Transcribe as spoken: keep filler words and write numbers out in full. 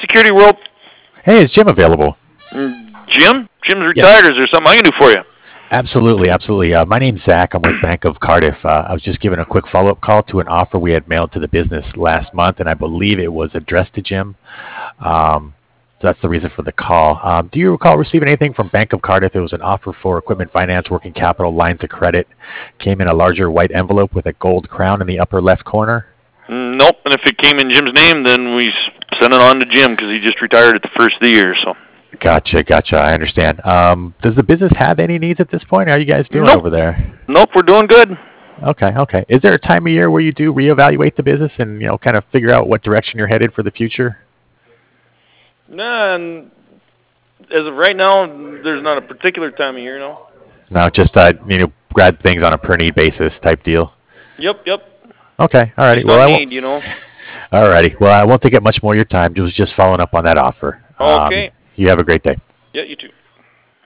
Security World. Hey, is Jim available? Jim? Jim's retired. Yes. Is there something I can do for you? Absolutely, absolutely. Uh, my name's Zach. I'm with Bank of Cardiff. Uh, I was just giving a quick follow-up call to an offer we had mailed to the business last month, and I believe it was addressed to Jim. Um, so that's the reason for the call. Um, do you recall receiving anything from Bank of Cardiff? It was an offer for equipment finance, working capital, lines of credit. Came in a larger white envelope with a gold crown in the upper left corner. Mm, nope. And if it came in Jim's name, then we send it on to Jim because he just retired at the first of the year. So. Gotcha, gotcha. I understand. Um, does the business have any needs at this point? How are you guys doing nope. over there? Nope, we're doing good. Okay, okay. Is there a time of year where you do reevaluate the business and, you know, kind of figure out what direction you're headed for the future? Nah, and as of right now, there's not a particular time of year, no. No, just uh, you know, grab things on a per need basis type deal. Yep, yep. Okay, all righty. Just Well, I need, won't. you know. All righty. Well, I won't take up much more of your time. It was just following up on that offer. Okay. Um, you have a great day. Yeah, you too.